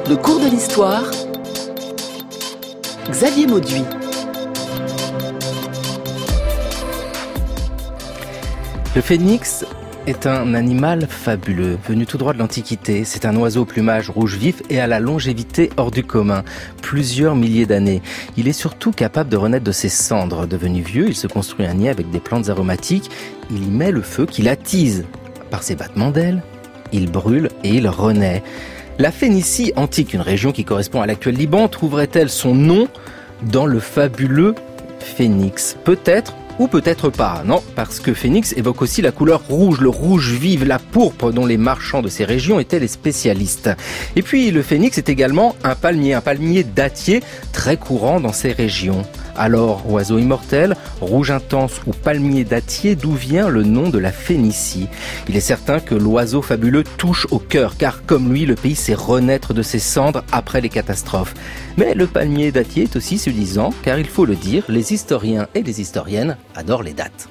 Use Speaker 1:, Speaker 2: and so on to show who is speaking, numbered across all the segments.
Speaker 1: Le cours de l'histoire, Xavier Mauduit.
Speaker 2: Le phénix est un animal fabuleux, venu tout droit de l'Antiquité. C'est un oiseau au plumage rouge vif et à la longévité hors du commun, plusieurs milliers d'années. Il est surtout capable de renaître de ses cendres. Devenu vieux, il se construit un nid avec des plantes aromatiques. Il y met le feu qu'il attise. Par ses battements d'ailes, il brûle et il renaît. La Phénicie antique, une région qui correspond à l'actuel Liban, trouverait-elle son nom dans le fabuleux phénix? Peut-être ou peut-être pas, non, parce que phénix évoque aussi la couleur rouge, le rouge vive, la pourpre dont les marchands de ces régions étaient les spécialistes. Et puis le phénix est également un palmier dattier très courant dans ces régions. Alors, oiseau immortel, rouge intense ou palmier dattier, d'où vient le nom de la Phénicie? Il est certain que l'oiseau fabuleux touche au cœur, car comme lui, le pays sait renaître de ses cendres après les catastrophes. Mais le palmier dattier est aussi séduisant, car il faut le dire, les historiens et les historiennes adorent les dates.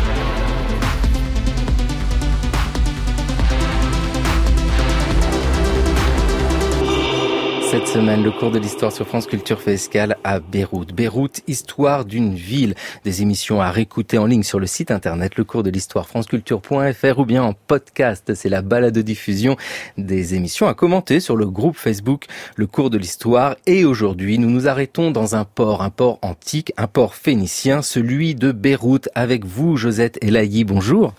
Speaker 2: Cette semaine, le cours de l'histoire sur France Culture fait escale à Beyrouth. Beyrouth, histoire d'une ville. Des émissions à réécouter en ligne sur le site internet, le cours de l'histoire franceculture.fr ou bien en podcast. C'est la balado-diffusion des émissions à commenter sur le groupe Facebook, le cours de l'histoire. Et aujourd'hui, nous nous arrêtons dans un port antique, un port phénicien, celui de Beyrouth. Avec vous, Josette Elahi, bonjour.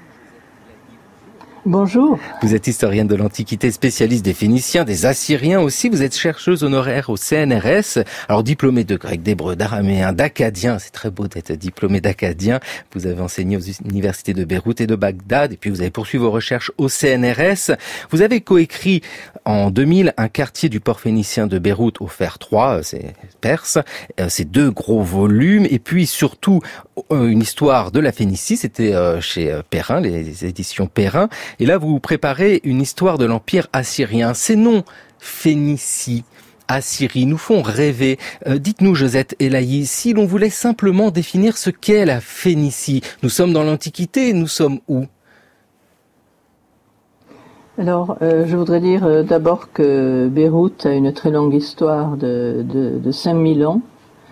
Speaker 3: Bonjour.
Speaker 2: Vous êtes historienne de l'Antiquité, spécialiste des Phéniciens, des Assyriens aussi. Vous êtes chercheuse honoraire au CNRS. Alors, diplômée de grec, d'hébreu, d'araméen, d'akkadien. C'est très beau d'être diplômée d'akkadien. Vous avez enseigné aux universités de Beyrouth et de Bagdad. Et puis, vous avez poursuivi vos recherches au CNRS. Vous avez coécrit en 2000 un quartier du port phénicien de Beyrouth au fer 3, c'est perse. C'est 2 gros volumes. Et puis, surtout, une histoire de la Phénicie. C'était chez Perrin, les éditions Perrin. Et là, vous préparez une histoire de l'Empire assyrien. Ces noms, Phénicie, Assyrie, nous font rêver. Dites-nous, Josette Elahi, si l'on voulait simplement définir ce qu'est la Phénicie, nous sommes dans l'Antiquité, nous sommes où?
Speaker 3: Alors, je voudrais dire d'abord que Beyrouth a une très longue histoire de 5000 ans,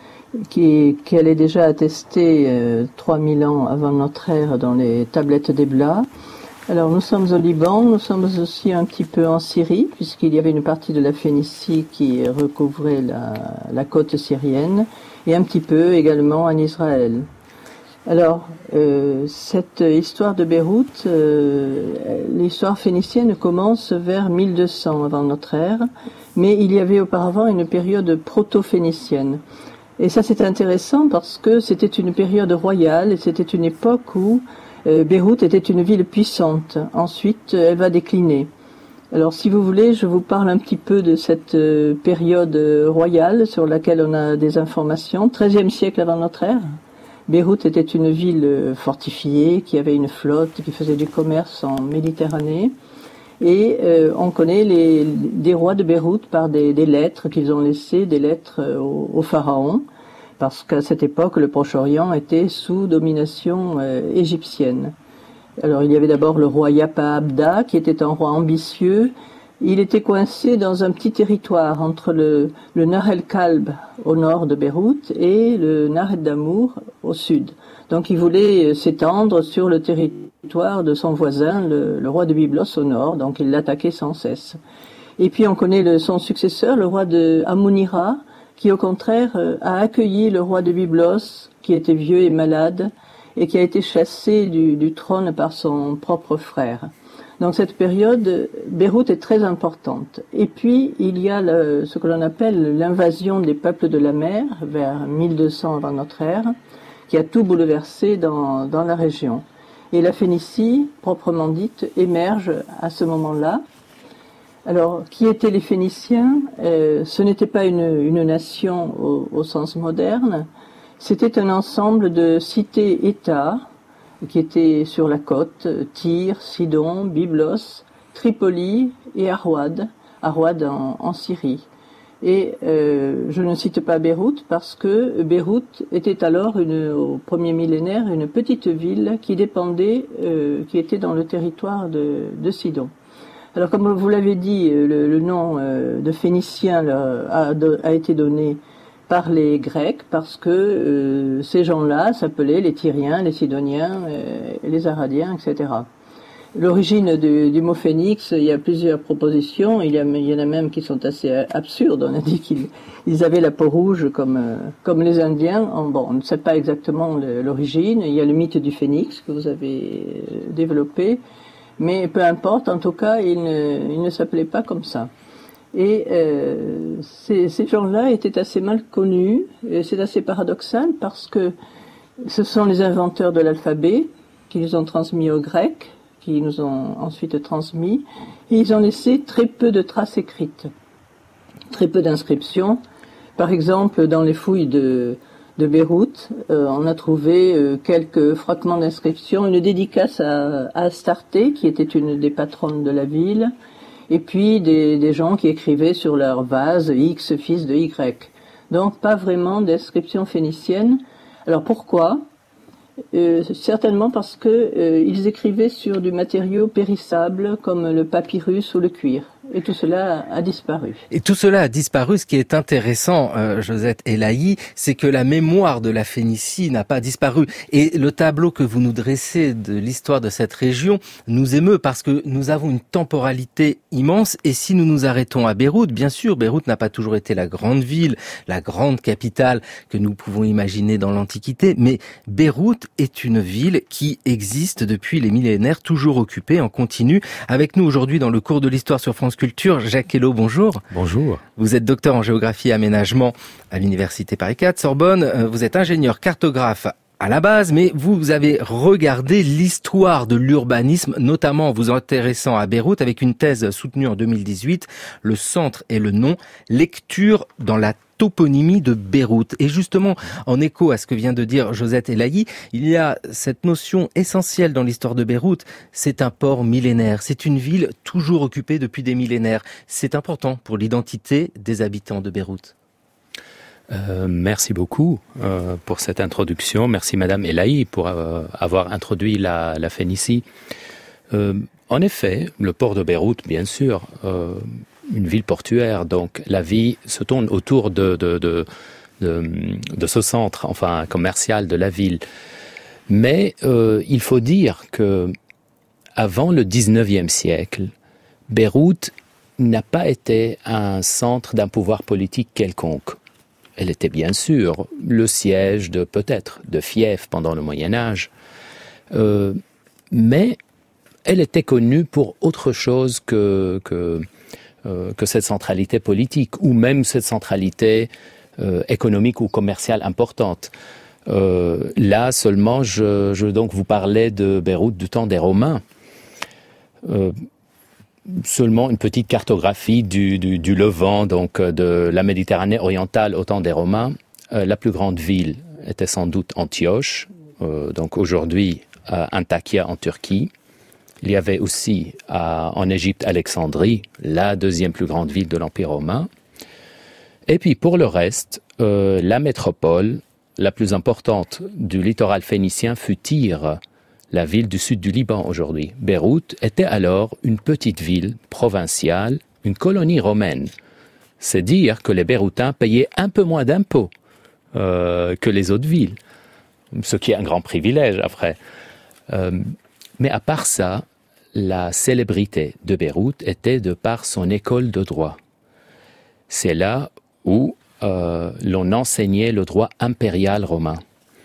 Speaker 3: qu'elle est déjà attestée 3000 ans avant notre ère dans les tablettes d'Ebla. Alors nous sommes au Liban, nous sommes aussi un petit peu en Syrie, puisqu'il y avait une partie de la Phénicie qui recouvrait la côte syrienne, et un petit peu également en Israël. Alors, cette histoire de Beyrouth, l'histoire phénicienne commence vers 1200 avant notre ère, mais il y avait auparavant une période proto-phénicienne. Et ça c'est intéressant parce que c'était une période royale, et c'était une époque où Beyrouth était une ville puissante. Ensuite, elle va décliner. Alors, si vous voulez, je vous parle un petit peu de cette période royale sur laquelle on a des informations. 13e siècle avant notre ère. Beyrouth était une ville fortifiée, qui avait une flotte, qui faisait du commerce en Méditerranée. Et on connaît des rois de Beyrouth par des lettres qu'ils ont laissées, des lettres au pharaon. Parce qu'à cette époque, le Proche-Orient était sous domination égyptienne. Alors, il y avait d'abord le roi Yapa Abda, qui était un roi ambitieux. Il était coincé dans un petit territoire entre le Nahr el-Kalb au nord de Beyrouth et le Nahr el-Damour au sud. Donc, il voulait s'étendre sur le territoire de son voisin, le roi de Byblos au nord. Donc, il l'attaquait sans cesse. Et puis, on connaît son successeur, le roi de Amunira, qui au contraire a accueilli le roi de Byblos, qui était vieux et malade, et qui a été chassé du trône par son propre frère. Donc cette période, Beyrouth est très importante. Et puis il y a ce que l'on appelle l'invasion des peuples de la mer, vers 1200 avant notre ère, qui a tout bouleversé dans la région. Et la Phénicie, proprement dite, émerge à ce moment-là. Alors, qui étaient les Phéniciens? Ce n'était pas une nation au sens moderne, c'était un ensemble de cités-États qui étaient sur la côte, Tyr, Sidon, Byblos, Tripoli et Arwad en Syrie. Et je ne cite pas Beyrouth parce que Beyrouth était alors au premier millénaire une petite ville qui dépendait, qui était dans le territoire de Sidon. Alors, comme vous l'avez dit, le nom de Phénicien a été donné par les Grecs parce que ces gens-là s'appelaient les Tyriens, les Sidoniens, les Aradiens, etc. L'origine du mot phénix, il y a plusieurs propositions. Il y en a même qui sont assez absurdes. On a dit qu'ils avaient la peau rouge comme les Indiens. Bon, on ne sait pas exactement l'origine. Il y a le mythe du phénix que vous avez développé. Mais peu importe, en tout cas, il ne s'appelait pas comme ça. Et ces gens-là étaient assez mal connus. Et c'est assez paradoxal parce que ce sont les inventeurs de l'alphabet qui les ont transmis aux Grecs, qui nous ont ensuite transmis, et ils ont laissé très peu de traces écrites, très peu d'inscriptions. Par exemple, dans les fouilles de Beyrouth, on a trouvé quelques fragments d'inscriptions, une dédicace à Astarté, qui était une des patronnes de la ville, et puis des gens qui écrivaient sur leur vase X, fils de Y. Donc pas vraiment d'inscription phénicienne. Alors pourquoi ? Certainement parce que ils écrivaient sur du matériau périssable comme le papyrus ou le cuir. Et tout cela a disparu.
Speaker 2: Et tout cela a disparu. Ce qui est intéressant, Josette Elahi, c'est que la mémoire de la Phénicie n'a pas disparu. Et le tableau que vous nous dressez de l'histoire de cette région nous émeut parce que nous avons une temporalité immense. Et si nous nous arrêtons à Beyrouth, bien sûr, Beyrouth n'a pas toujours été la grande ville, la grande capitale que nous pouvons imaginer dans l'Antiquité. Mais Beyrouth est une ville qui existe depuis les millénaires, toujours occupée en continu. Avec nous aujourd'hui dans le cours de l'histoire sur France Culture, Jacques Hello, bonjour.
Speaker 1: Bonjour.
Speaker 2: Vous êtes docteur en géographie et aménagement à l'université Paris 4, Sorbonne. Vous êtes ingénieur cartographe à la base, mais vous avez regardé l'histoire de l'urbanisme, notamment en vous intéressant à Beyrouth avec une thèse soutenue en 2018, Le centre et le nom, lecture dans la toponymie de Beyrouth. Et justement, en écho à ce que vient de dire Josette Elahi, il y a cette notion essentielle dans l'histoire de Beyrouth, c'est un port millénaire, c'est une ville toujours occupée depuis des millénaires. C'est important pour l'identité des habitants de Beyrouth.
Speaker 1: Merci beaucoup pour cette introduction. Merci Madame Elahi pour avoir introduit la Phénicie. En effet, le port de Beyrouth, bien sûr, une ville portuaire, donc la vie se tourne autour de ce centre, enfin commercial de la ville. Mais il faut dire que avant le 19e siècle, Beyrouth n'a pas été un centre d'un pouvoir politique quelconque. Elle était bien sûr le siège peut-être de fiefs pendant le Moyen-Âge, mais elle était connue pour autre chose que cette centralité politique, ou même cette centralité économique ou commerciale importante. Là seulement, je donc vous parlais de Beyrouth du temps des Romains. Seulement une petite cartographie du Levant, donc de la Méditerranée orientale au temps des Romains. La plus grande ville était sans doute Antioche, donc aujourd'hui Antakya en Turquie. Il y avait aussi en Égypte Alexandrie, la deuxième plus grande ville de l'Empire romain. Et puis pour le reste, la métropole la plus importante du littoral phénicien fut Tyr, la ville du sud du Liban aujourd'hui. Beyrouth était alors une petite ville provinciale, une colonie romaine. C'est dire que les Beyrouthins payaient un peu moins d'impôts que les autres villes, ce qui est un grand privilège après. Mais à part ça, la célébrité de Beyrouth était de par son école de droit. C'est là où l'on enseignait le droit impérial romain.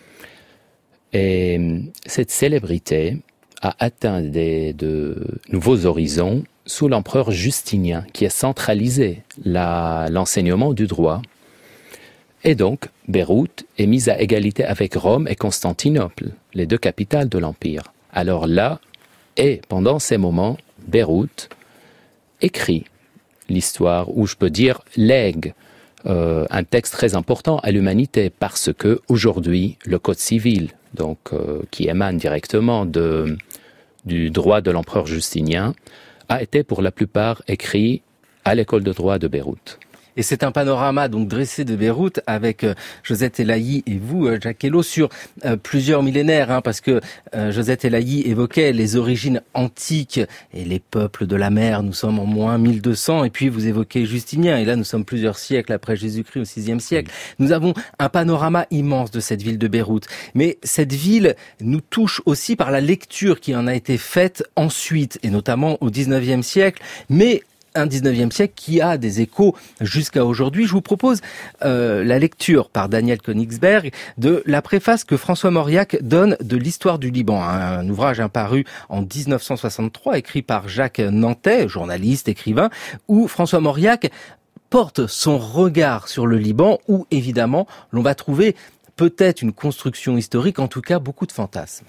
Speaker 1: Et cette célébrité a atteint de nouveaux horizons sous l'empereur Justinien, qui a centralisé l'enseignement du droit. Et donc, Beyrouth est mise à égalité avec Rome et Constantinople, les deux capitales de l'Empire. Alors là, et pendant ces moments, Beyrouth écrit l'histoire, ou je peux dire lègue un texte très important à l'humanité, parce que aujourd'hui, le Code civil, donc qui émane directement du droit de l'empereur Justinien, a été pour la plupart écrit à l'école de droit de Beyrouth.
Speaker 2: Et c'est un panorama donc dressé de Beyrouth avec Josette Elahi et vous, Jacques Hello, sur plusieurs millénaires, parce que Josette Elahi évoquait les origines antiques et les peuples de la mer. Nous sommes en moins 1200, et puis vous évoquez Justinien, et là nous sommes plusieurs siècles après Jésus-Christ, au VIe siècle. Nous avons un panorama immense de cette ville de Beyrouth. Mais cette ville nous touche aussi par la lecture qui en a été faite ensuite, et notamment au XIXe siècle, mais un 19e siècle qui a des échos jusqu'à aujourd'hui. Je vous propose la lecture par Daniel Königsberg de la préface que François Mauriac donne de l'histoire du Liban, un ouvrage paru en 1963, écrit par Jacques Nantais, journaliste, écrivain, où François Mauriac porte son regard sur le Liban, où évidemment l'on va trouver peut-être une construction historique, en tout cas beaucoup de fantasmes.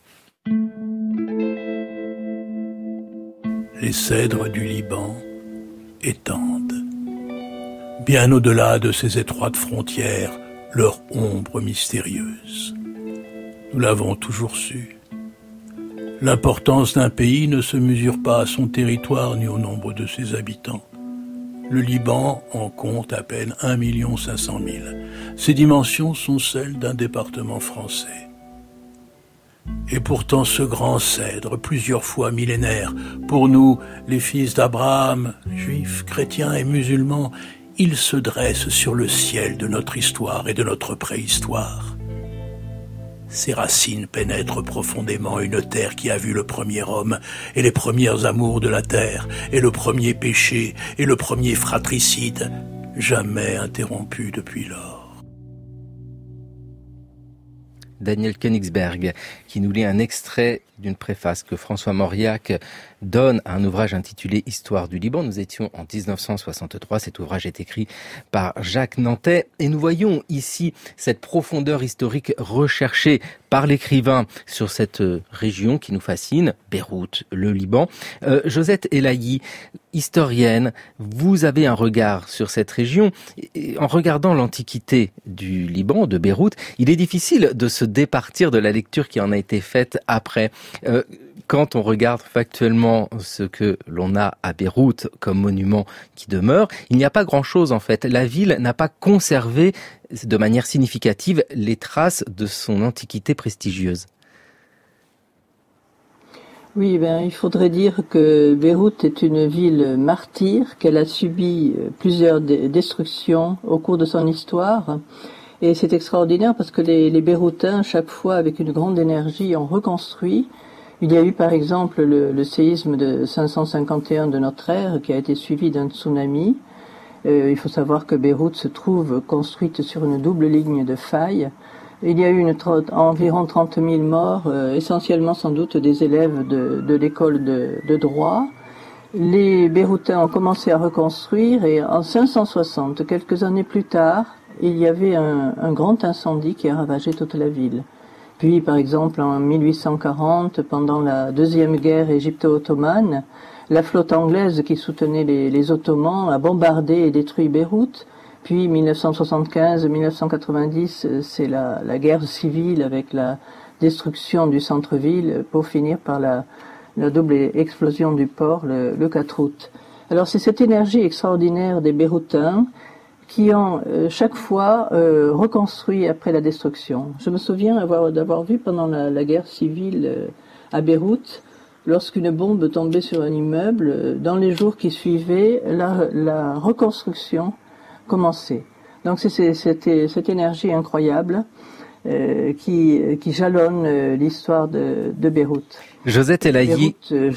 Speaker 4: Les cèdres du Liban étendent, bien au-delà de ces étroites frontières, leur ombre mystérieuse. Nous l'avons toujours su. L'importance d'un pays ne se mesure pas à son territoire ni au nombre de ses habitants. Le Liban en compte à peine 1 500 000. Ses dimensions sont celles d'un département français. Et pourtant ce grand cèdre, plusieurs fois millénaire, pour nous, les fils d'Abraham, juifs, chrétiens et musulmans, il se dresse sur le ciel de notre histoire et de notre préhistoire. Ses racines pénètrent profondément une terre qui a vu le premier homme et les premiers amours de la terre, et le premier péché et le premier fratricide, jamais interrompu depuis lors.
Speaker 2: Daniel Königsberg, qui nous lit un extrait d'une préface que François Mauriac donne à un ouvrage intitulé Histoire du Liban. Nous étions en 1963, cet ouvrage est écrit par Jacques Nantais, et nous voyons ici cette profondeur historique recherchée par l'écrivain sur cette région qui nous fascine, Beyrouth, le Liban. Josette Elahi, historienne, vous avez un regard sur cette région. Et en regardant l'antiquité du Liban, de Beyrouth, il est difficile de se départir de la lecture qui en a été faite après. Quand on regarde factuellement ce que l'on a à Beyrouth comme monument qui demeure, il n'y a pas grand-chose en fait. La ville n'a pas conservé de manière significative les traces de son antiquité prestigieuse.
Speaker 3: Oui, il faudrait dire que Beyrouth est une ville martyre, qu'elle a subi plusieurs destructions au cours de son histoire. Et c'est extraordinaire parce que les Beyrouthins, chaque fois avec une grande énergie, ont reconstruit. Il y a eu par exemple le séisme de 551 de notre ère qui a été suivi d'un tsunami. Il faut savoir que Beyrouth se trouve construite sur une double ligne de failles. Il y a eu environ 30 000 morts, essentiellement sans doute des élèves de l'école de droit. Les Beyrouthins ont commencé à reconstruire et en 560, quelques années plus tard, il y avait un grand incendie qui a ravagé toute la ville. Puis, par exemple, en 1840, pendant la deuxième guerre égypto-ottomane, la flotte anglaise qui soutenait les Ottomans a bombardé et détruit Beyrouth. Puis, 1975-1990, c'est la guerre civile avec la destruction du centre-ville pour finir par la double explosion du port le 4 août. Alors, c'est cette énergie extraordinaire des Beyrouthins qui ont chaque fois reconstruit après la destruction. Je me souviens d'avoir vu pendant la guerre civile à Beyrouth, lorsqu'une bombe tombait sur un immeuble, dans les jours qui suivaient, la reconstruction commençait. Donc c'est cette énergie incroyable qui jalonne l'histoire de Beyrouth.
Speaker 2: Josette Elahi.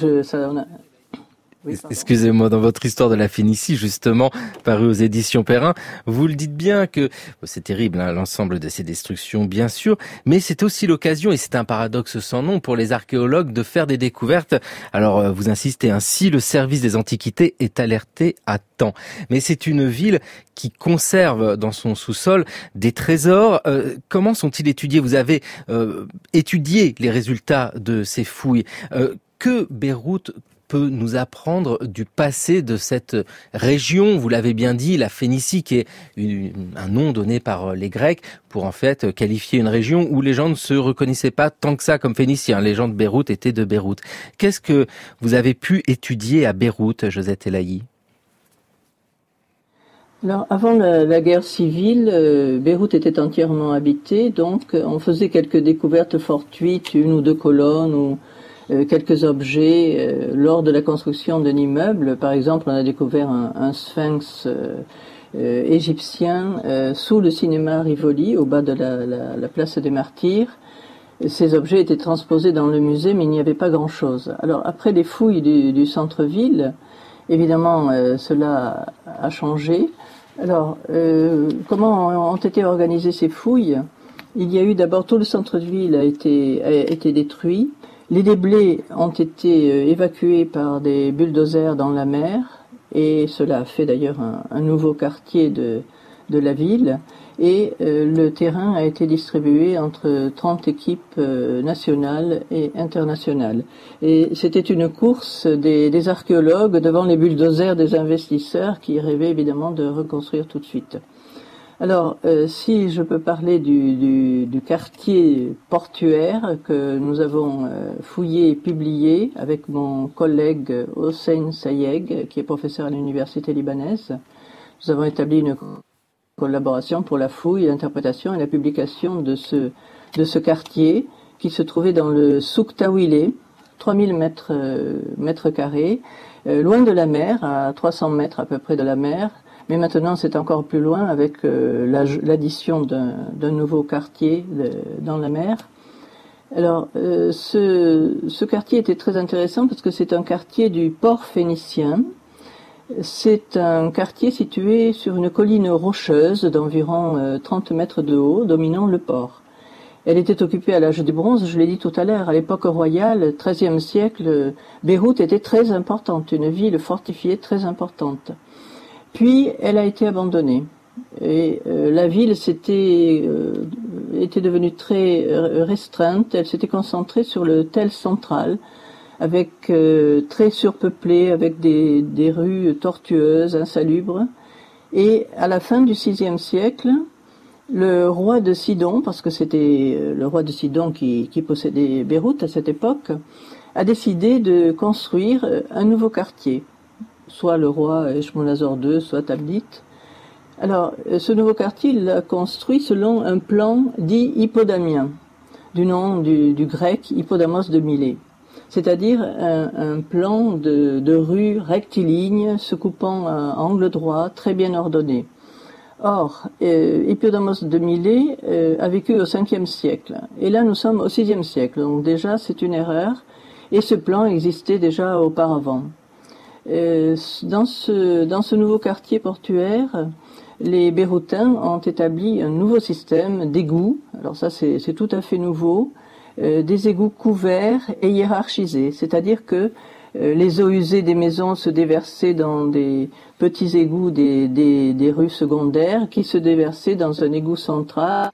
Speaker 2: Oui, excusez-moi, dans votre histoire de la Phénicie, justement, parue aux éditions Perrin, vous le dites bien que c'est terrible, l'ensemble de ces destructions, bien sûr, mais c'est aussi l'occasion, et c'est un paradoxe sans nom pour les archéologues, de faire des découvertes. Alors, vous insistez ainsi, le service des antiquités est alerté à temps. Mais c'est une ville qui conserve dans son sous-sol des trésors. Comment sont-ils étudiés ? Vous avez étudié les résultats de ces fouilles. Que Beyrouth peut nous apprendre du passé de cette région, vous l'avez bien dit, la Phénicie, qui est un nom donné par les Grecs pour en fait qualifier une région où les gens ne se reconnaissaient pas tant que ça comme Phéniciens. Les gens de Beyrouth étaient de Beyrouth. Qu'est-ce que vous avez pu étudier à Beyrouth, Josette Elahi ?
Speaker 3: Alors, avant la guerre civile, Beyrouth était entièrement habitée, donc on faisait quelques découvertes fortuites, 1 ou 2 colonnes ou quelques objets lors de la construction d'un immeuble. Par exemple, on a découvert un sphinx égyptien sous le cinéma Rivoli, au bas de la place des Martyrs. Ces objets étaient transposés dans le musée, mais il n'y avait pas grand-chose. Alors, après les fouilles du centre-ville, évidemment, cela a changé. Alors, comment ont été organisées ces fouilles? Il y a eu d'abord, tout le centre-ville a été détruit. Les déblais ont été évacués par des bulldozers dans la mer, et cela a fait d'ailleurs un nouveau quartier de la ville. Et le terrain a été distribué entre 30 équipes nationales et internationales. Et c'était une course des archéologues devant les bulldozers des investisseurs qui rêvaient évidemment de reconstruire tout de suite. Alors, si je peux parler du quartier portuaire que nous avons fouillé et publié avec mon collègue Hossein Sayeg, qui est professeur à l'université libanaise, nous avons établi une collaboration pour la fouille, l'interprétation et la publication de ce quartier qui se trouvait dans le Souk Tawilé, 3000 mètres carrés, loin de la mer, à 300 mètres à peu près de la mer, mais maintenant c'est encore plus loin avec l'addition d'un nouveau quartier dans la mer. Alors, ce quartier était très intéressant parce que c'est un quartier du port phénicien. C'est un quartier situé sur une colline rocheuse d'environ 30 mètres de haut, dominant le port. Elle était occupée à l'âge du bronze, je l'ai dit tout à l'heure, à l'époque royale, XIIIe siècle, Beyrouth était très importante, une ville fortifiée très importante. Puis, elle a été abandonnée. Et la ville était devenue très restreinte, elle s'était concentrée sur le Tel central, avec très surpeuplé, avec des rues tortueuses, insalubres. Et à la fin du VIe siècle, le roi de Sidon, parce que c'était le roi de Sidon qui possédait Beyrouth à cette époque, a décidé de construire un nouveau quartier, soit le roi Eshmonazor II, soit Tablit. Alors, ce nouveau quartier, il l'a construit selon un plan dit hippodamien, du nom du grec Hippodamos de Milet. C'est-à-dire un plan de rues rectilignes se coupant à angle droit, très bien ordonné. Or, Hippodamos de Milet a vécu au Ve siècle, et là nous sommes au VIe siècle, donc déjà c'est une erreur, et ce plan existait déjà auparavant. Dans ce nouveau quartier portuaire, les Beyrouthins ont établi un nouveau système d'égouts, alors ça c'est tout à fait nouveau, des égouts couverts et hiérarchisés, c'est-à-dire que les eaux usées des maisons se déversaient dans des petits égouts des rues secondaires qui se déversaient dans un égout central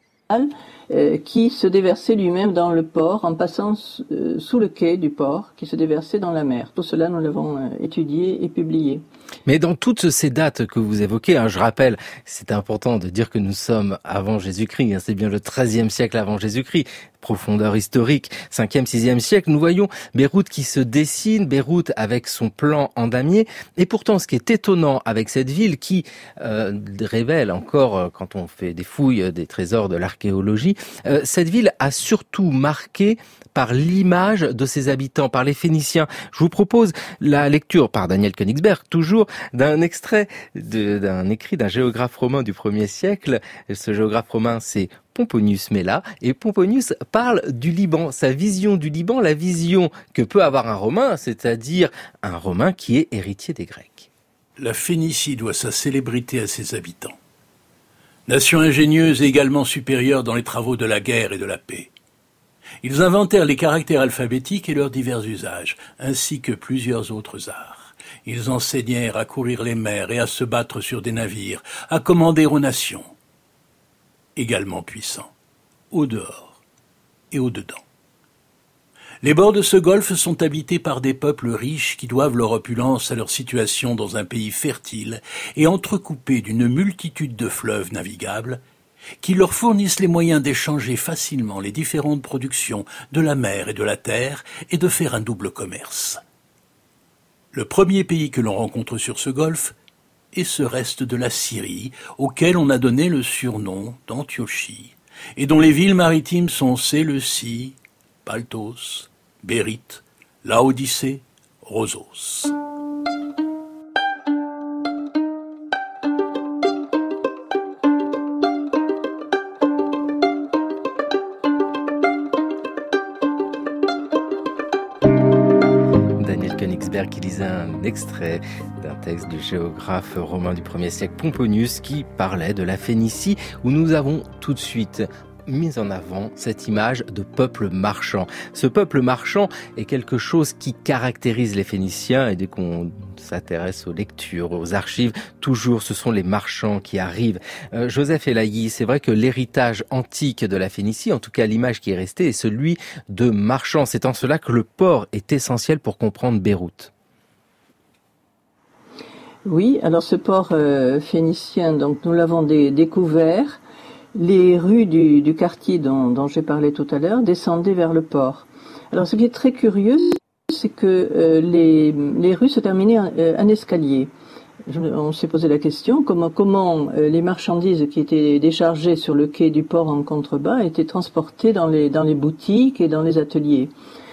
Speaker 3: qui se déversait lui-même dans le port en passant sous le quai du port qui se déversait dans la mer. Tout cela, nous l'avons étudié et publié.
Speaker 2: Mais dans toutes ces dates que vous évoquez, je rappelle, c'est important de dire que nous sommes avant Jésus-Christ, c'est bien le XIIIe siècle avant Jésus-Christ, profondeur historique, 5e, 6e siècle, nous voyons Beyrouth qui se dessine, Beyrouth avec son plan en damier, et pourtant ce qui est étonnant avec cette ville qui révèle encore, quand on fait des fouilles des trésors de l'archéologie, cette ville a surtout marqué par l'image de ses habitants, par les Phéniciens. Je vous propose la lecture par Daniel Königsberg, toujours d'un extrait d'un écrit d'un géographe romain du 1er siècle. Ce géographe romain, c'est Pomponius Mela, et Pomponius parle du Liban, sa vision du Liban, la vision que peut avoir un Romain, c'est-à-dire un Romain qui est héritier des Grecs.
Speaker 4: La Phénicie doit sa célébrité à ses habitants. Nation ingénieuse et également supérieure dans les travaux de la guerre et de la paix. Ils inventèrent les caractères alphabétiques et leurs divers usages, ainsi que plusieurs autres arts. Ils enseignèrent à courir les mers et à se battre sur des navires, à commander aux nations. Également puissants, au dehors et au dedans. Les bords de ce golfe sont habités par des peuples riches qui doivent leur opulence à leur situation dans un pays fertile et entrecoupé d'une multitude de fleuves navigables qui leur fournissent les moyens d'échanger facilement les différentes productions de la mer et de la terre et de faire un double commerce. Le premier pays que l'on rencontre sur ce golfe et ce reste de la Syrie auquel on a donné le surnom d'Antiochie, et dont les villes maritimes sont Séleucie, Paltos, Bérite, Laodicée, Rosos.
Speaker 2: Qui lisait un extrait d'un texte du géographe romain du 1er siècle Pomponius qui parlait de la Phénicie, où nous avons tout de suite mis en avant cette image de peuple marchand. Ce peuple marchand est quelque chose qui caractérise les Phéniciens, et dès qu'on s'intéresse aux lectures, aux archives, toujours ce sont les marchands qui arrivent. Joseph Elahi, c'est vrai que l'héritage antique de la Phénicie, en tout cas l'image qui est restée, est celui de marchands. C'est en cela que le port est essentiel pour comprendre Beyrouth.
Speaker 3: Oui, alors ce port phénicien, donc nous l'avons découvert. Les rues du quartier dont j'ai parlé tout à l'heure descendaient vers le port. Alors ce qui est très curieux, c'est que les rues se terminaient en escalier. On s'est posé la question comment les marchandises qui étaient déchargées sur le quai du port en contrebas étaient transportées dans les boutiques et dans les ateliers.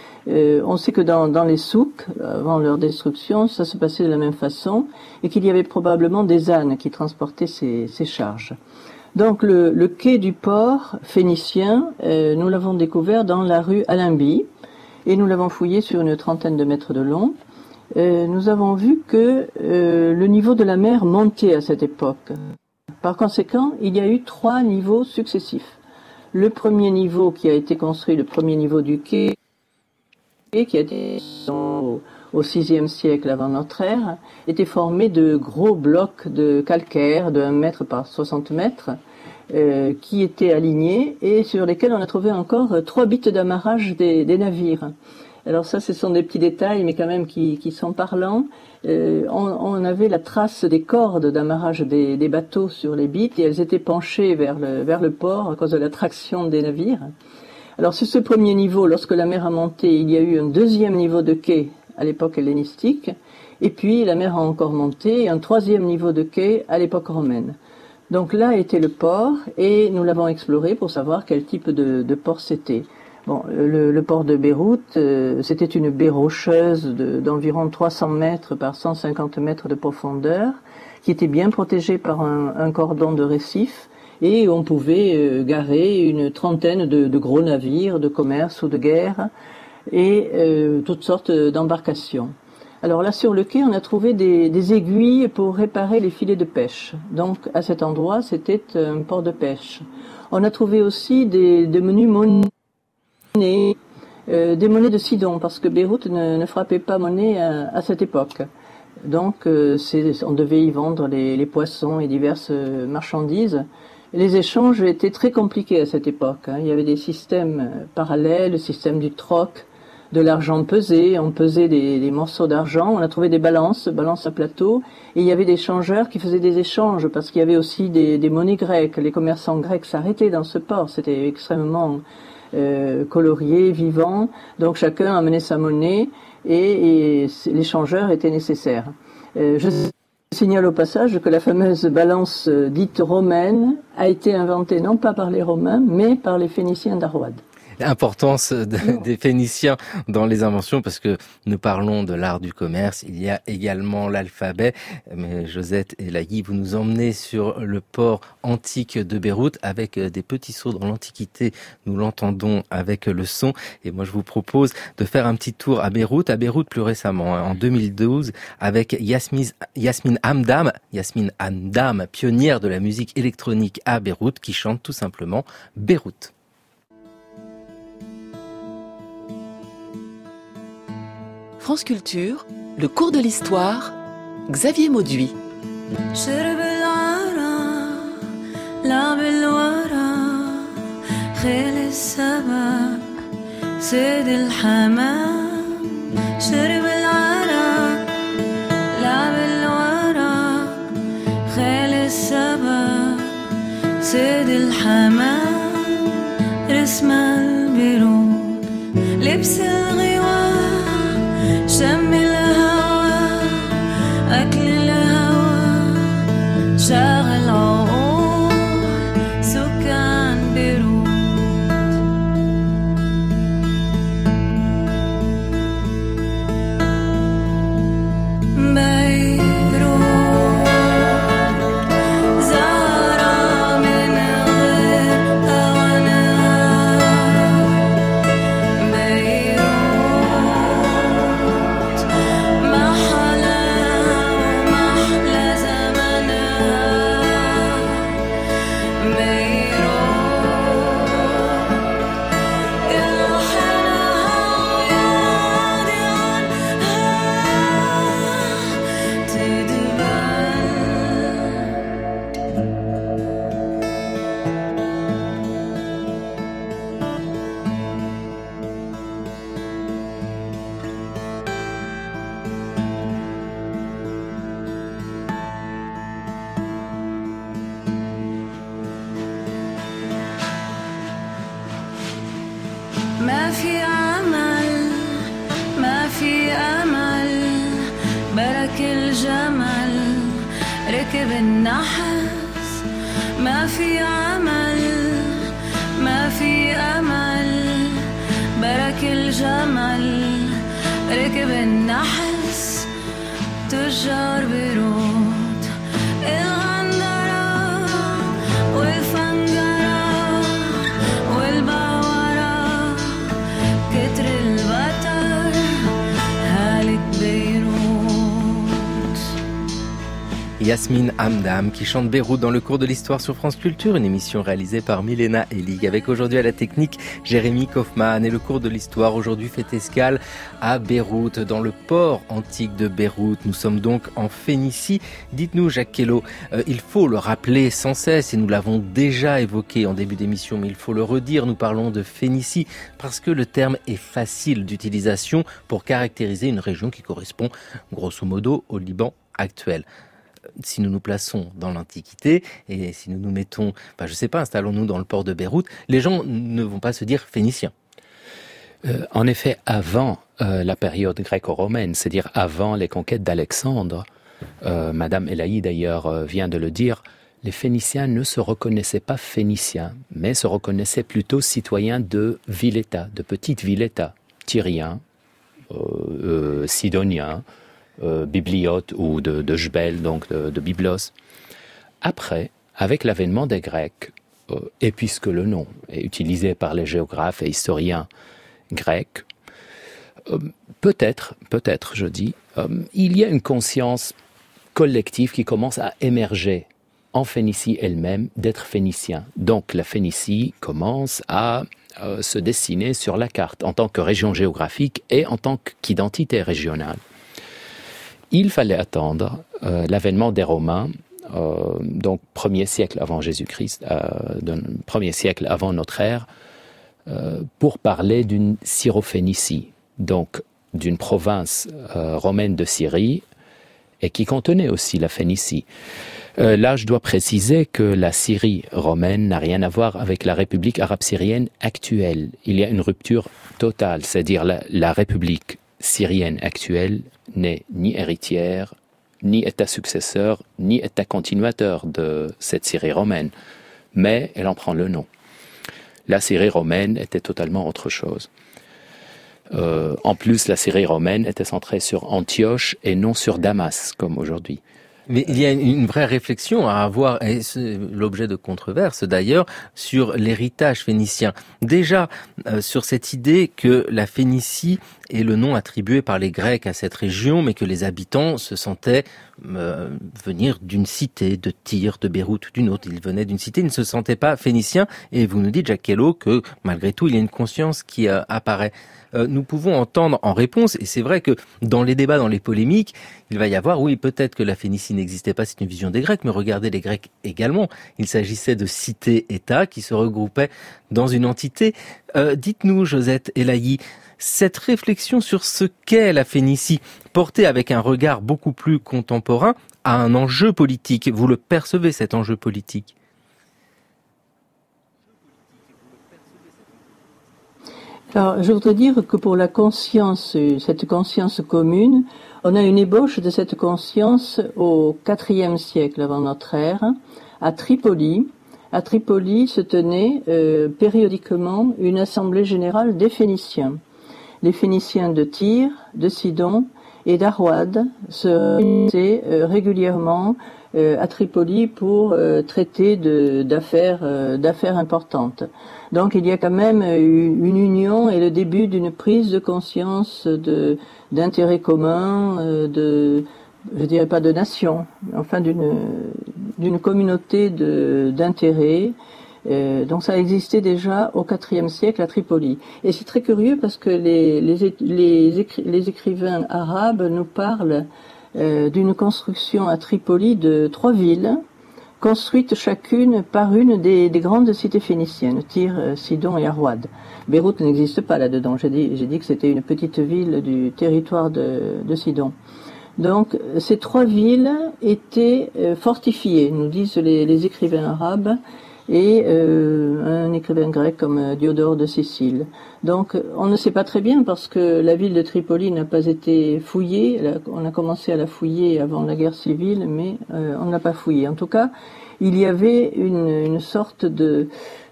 Speaker 3: On sait que dans les souks, avant leur destruction, ça se passait de la même façon et qu'il y avait probablement des ânes qui transportaient ces charges. Donc le quai du port phénicien, nous l'avons découvert dans la rue Allenby et nous l'avons fouillé sur une trentaine de mètres de long. Nous avons vu que le niveau de la mer montait à cette époque. Par conséquent, il y a eu 3 niveaux successifs. Le premier niveau qui a été construit, le premier niveau du quai, qui a été au VIe siècle avant notre ère, était formé de gros blocs de calcaire de 1 mètre par 60 mètres qui étaient alignés et sur lesquels on a trouvé encore 3 bits d'amarrage des navires. Alors ça, ce sont des petits détails, mais quand même qui sont parlants. On avait la trace des cordes d'amarrage des bateaux sur les bits et elles étaient penchées vers le port à cause de la traction des navires. Alors sur ce premier niveau, lorsque la mer a monté, il y a eu un deuxième niveau de quai à l'époque hellénistique, et puis la mer a encore monté, et un 3e niveau de quai à l'époque romaine. Donc là était le port, et nous l'avons exploré pour savoir quel type de port c'était. Bon, le port de Beyrouth, c'était une baie rocheuse d'environ 300 mètres par 150 mètres de profondeur, qui était bien protégée par un cordon de récifs, et on pouvait garer une trentaine de gros navires de commerce ou de guerre et toutes sortes d'embarcations. Alors là sur le quai on a trouvé des aiguilles pour réparer les filets de pêche. Donc à cet endroit c'était un port de pêche. On a trouvé aussi des menus monnaies, des monnaies de Sidon parce que Beyrouth ne frappait pas monnaie à cette époque. Donc on devait y vendre les poissons et diverses marchandises. Les échanges étaient très compliqués à cette époque. Il y avait des systèmes parallèles, le système du troc, de l'argent pesé. On pesait des morceaux d'argent. On a trouvé des balances à plateau. Et il y avait des changeurs qui faisaient des échanges parce qu'il y avait aussi des monnaies grecques. Les commerçants grecs s'arrêtaient dans ce port. C'était extrêmement colorié, vivant. Donc chacun amenait sa monnaie et les changeurs étaient nécessaires. Je signale au passage que la fameuse balance dite romaine a été inventée non pas par les Romains, mais par les Phéniciens d'Arwad.
Speaker 2: L'importance des Phéniciens dans les inventions, parce que nous parlons de l'art du commerce, il y a également l'alphabet. Mais Josette Elahi, vous nous emmenez sur le port antique de Beyrouth avec des petits sauts dans l'Antiquité. Nous l'entendons avec le son. Et moi, je vous propose de faire un petit tour à Beyrouth plus récemment, en 2012, avec Yasmine Hamdam, pionnière de la musique électronique à Beyrouth, qui chante tout simplement Beyrouth.
Speaker 5: France Culture, le cours de l'histoire, Xavier Mauduit.
Speaker 6: شم الهوى أكل الهوى بالنحس ما في عمل ما في أمل برك الجمل ركب النحس تجار بيروت الغندرة والفنجرة والباورة كتر البطر هالك بيروت.
Speaker 2: Yasmine Hamdam qui chante Beyrouth dans le cours de l'histoire sur France Culture, une émission réalisée par Milena Elig avec aujourd'hui à la technique Jérémy Kaufmann. Et le cours de l'histoire aujourd'hui fait escale à Beyrouth, dans le port antique de Beyrouth. Nous sommes donc en Phénicie. Dites-nous Jacques Kellot, il faut le rappeler sans cesse et nous l'avons déjà évoqué en début d'émission, mais il faut le redire, nous parlons de Phénicie parce que le terme est facile d'utilisation pour caractériser une région qui correspond grosso modo au Liban actuel. Si nous nous plaçons dans l'Antiquité et si nous nous mettons, installons-nous dans le port de Beyrouth, les gens ne vont pas se dire phéniciens.
Speaker 1: En effet, avant la période gréco-romaine, c'est-à-dire avant les conquêtes d'Alexandre, Madame Elahi d'ailleurs vient de le dire, les Phéniciens ne se reconnaissaient pas phéniciens, mais se reconnaissaient plutôt citoyens de ville-État, de petites villes-États, tyriens, sidoniens, bibliotes ou de Jbel, donc de Byblos. Après, avec l'avènement des Grecs, et puisque le nom est utilisé par les géographes et historiens grecs, peut-être, je dis, il y a une conscience collective qui commence à émerger en Phénicie elle-même d'être phénicien. Donc la Phénicie commence à se dessiner sur la carte en tant que région géographique et en tant qu'identité régionale. Il fallait attendre l'avènement des Romains, donc 1er siècle avant Jésus-Christ, 1er siècle avant notre ère, pour parler d'une Syrophénicie, donc d'une province romaine de Syrie, et qui contenait aussi la Phénicie. Là, je dois préciser que la Syrie romaine n'a rien à voir avec la République arabe syrienne actuelle. Il y a une rupture totale, c'est-à-dire la République syrienne actuelle n'est ni héritière, ni état successeur, ni état continuateur de cette Syrie romaine, mais elle en prend le nom. La Syrie romaine était totalement autre chose. En plus, la Syrie romaine était centrée sur Antioche et non sur Damas, comme aujourd'hui.
Speaker 2: Mais il y a une vraie réflexion à avoir, et c'est l'objet de controverses d'ailleurs, sur l'héritage phénicien. Déjà, sur cette idée que la Phénicie est le nom attribué par les Grecs à cette région, mais que les habitants se sentaient venir d'une cité, de Tyr, de Beyrouth, d'une autre. Ils venaient d'une cité, ils ne se sentaient pas phéniciens. Et vous nous dites, Jacques Kellot, que malgré tout, il y a une conscience qui apparaît. Nous pouvons entendre en réponse, et c'est vrai que dans les débats, dans les polémiques, il va y avoir, oui, peut-être que la Phénicie n'existait pas, c'est une vision des Grecs, mais regardez les Grecs également. Il s'agissait de cités-États qui se regroupaient dans une entité. Dites-nous, Josette Elahi, cette réflexion sur ce qu'est la Phénicie, portée avec un regard beaucoup plus contemporain, a un enjeu politique. Vous le percevez, cet enjeu politique ?
Speaker 3: Alors, je voudrais dire que pour la conscience, cette conscience commune, on a une ébauche de cette conscience au IVe siècle avant notre ère, à Tripoli. À Tripoli se tenait périodiquement une assemblée générale des Phéniciens. Les Phéniciens de Tyr, de Sidon et d'Arwad se réunissaient régulièrement à Tripoli pour traiter d'affaires importantes. Donc il y a quand même une union et le début d'une prise de conscience d'intérêts communs, je dirais pas de nation, enfin d'une communauté d'intérêts. Donc ça existait déjà au IVe siècle à Tripoli. Et c'est très curieux parce que les écrivains arabes nous parlent d'une construction à Tripoli de 3 villes, construites chacune par une des grandes cités phéniciennes, Tyr, Sidon et Arwad. Beyrouth n'existe pas là-dedans, j'ai dit que c'était une petite ville du territoire de Sidon. Donc ces 3 villes étaient fortifiées, nous disent les écrivains arabes, et un écrivain grec comme Diodore de Sicile. Donc on ne sait pas très bien parce que la ville de Tripoli n'a pas été fouillée. On a commencé à la fouiller avant la guerre civile, mais on ne l'a pas fouillée. En tout cas, il y avait une sorte de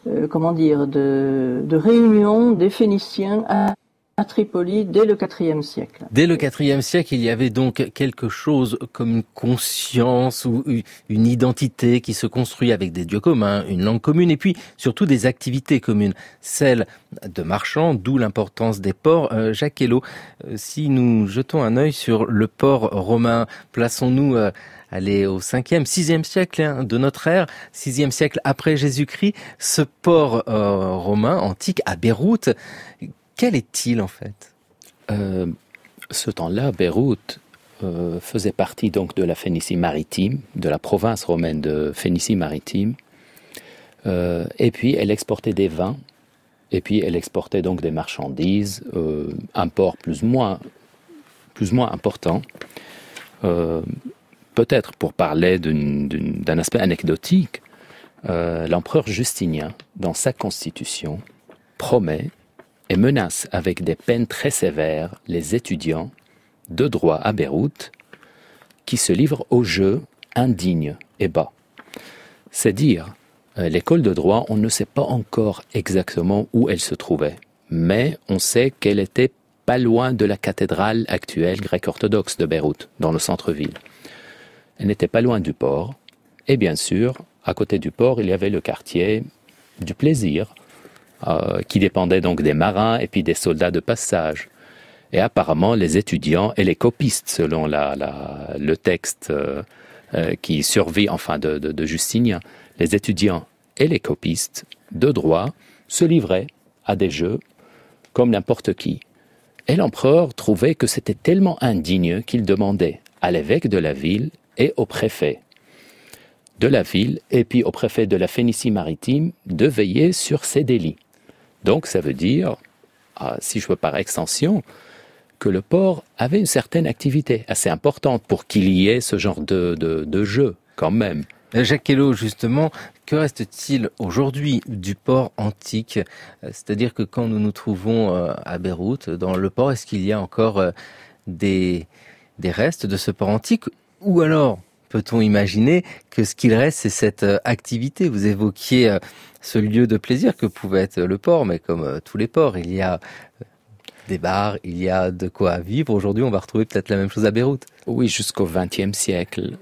Speaker 3: de réunion des Phéniciens à Tripoli dès le IVe siècle.
Speaker 2: Dès le IVe siècle, il y avait donc quelque chose comme une conscience ou une identité qui se construit avec des dieux communs, une langue commune et puis surtout des activités communes, celles de marchands, d'où l'importance des ports. Jacques Hello, si nous jetons un œil sur le port romain, plaçons-nous allez au 5e, 6e siècle de notre ère, 6e siècle après Jésus-Christ, ce port romain antique à Beyrouth, quel est-il en fait ?
Speaker 1: Ce temps-là, Beyrouth faisait partie donc de la Phénicie maritime, de la province romaine de Phénicie maritime, et puis elle exportait des vins, et puis elle exportait donc des marchandises, un port plus ou moins important. Peut-être pour parler d'un aspect anecdotique, l'empereur Justinien, dans sa constitution, promet et menace avec des peines très sévères les étudiants de droit à Beyrouth qui se livrent au jeu indignes et bas. C'est dire, l'école de droit, on ne sait pas encore exactement où elle se trouvait, mais on sait qu'elle était pas loin de la cathédrale actuelle grecque-orthodoxe de Beyrouth, dans le centre-ville. Elle n'était pas loin du port, et bien sûr, à côté du port, il y avait le quartier du plaisir, qui dépendait donc des marins et puis des soldats de passage. Et apparemment, les étudiants et les copistes, selon le texte qui survit enfin de Justinien, les étudiants et les copistes de droit se livraient à des jeux comme n'importe qui. Et l'empereur trouvait que c'était tellement indigne qu'il demandait à l'évêque de la ville et au préfet de la ville et puis au préfet de la Phénicie maritime de veiller sur ces délits. Donc ça veut dire, si je veux par extension, que le port avait une certaine activité assez importante pour qu'il y ait ce genre de jeu quand même.
Speaker 2: Jacques Hello, justement, que reste-t-il aujourd'hui du port antique ? C'est-à-dire que quand nous nous trouvons à Beyrouth, dans le port, est-ce qu'il y a encore des restes de ce port antique ? Ou alors, peut-on imaginer que ce qu'il reste, c'est cette activité ? Vous évoquiez ce lieu de plaisir que pouvait être le port, mais comme tous les ports, il y a des bars, il y a de quoi vivre. Aujourd'hui, on va retrouver peut-être la même chose à Beyrouth.
Speaker 1: Oui, jusqu'au XXe siècle,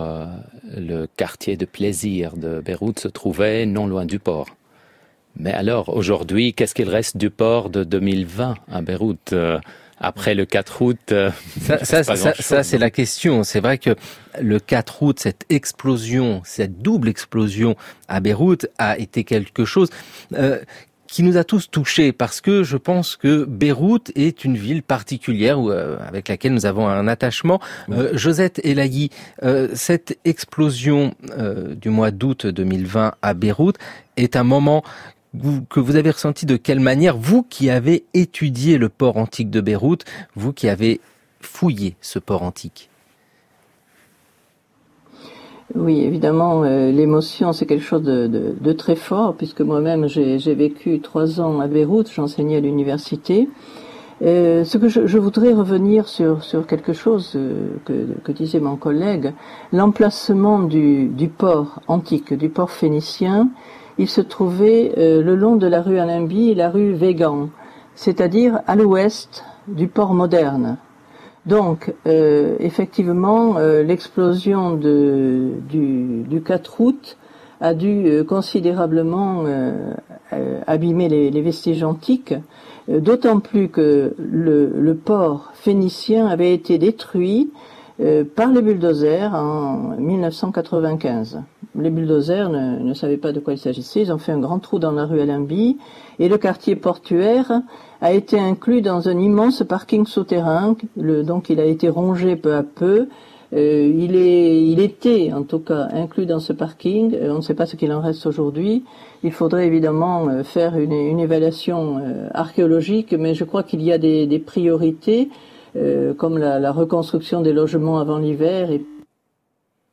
Speaker 1: le quartier de plaisir de Beyrouth se trouvait non loin du port. Mais alors, aujourd'hui, qu'est-ce qu'il reste du port de 2020 à Beyrouth après le 4 août,
Speaker 2: ça, c'est la question. C'est vrai que le 4 août, cette explosion, cette double explosion à Beyrouth a été quelque chose qui nous a tous touchés parce que je pense que Beyrouth est une ville particulière avec laquelle nous avons un attachement. Josette Elahi, cette explosion du mois d'août 2020 à Beyrouth est un moment que vous avez ressenti de quelle manière, vous qui avez étudié le port antique de Beyrouth, vous qui avez fouillé ce port antique?
Speaker 3: Oui, évidemment, l'émotion, c'est quelque chose de très fort, puisque moi-même, j'ai vécu 3 ans à Beyrouth, j'enseignais à l'université. Ce que je voudrais revenir sur quelque chose que disait mon collègue, l'emplacement du port antique, du port phénicien. Il se trouvait le long de la rue Allenby et la rue Végan, c'est-à-dire à l'ouest du port moderne. Donc, effectivement, l'explosion du 4 août a dû considérablement abîmer les vestiges antiques, d'autant plus que le port phénicien avait été détruit par les bulldozers en 1995. Les bulldozers ne savaient pas de quoi il s'agissait, ils ont fait un grand trou dans la rue Allenby et le quartier portuaire a été inclus dans un immense parking souterrain, donc il a été rongé peu à peu. Il était en tout cas inclus dans ce parking, on ne sait pas ce qu'il en reste aujourd'hui. Il faudrait évidemment faire une évaluation archéologique, mais je crois qu'il y a des priorités comme la reconstruction des logements avant l'hiver.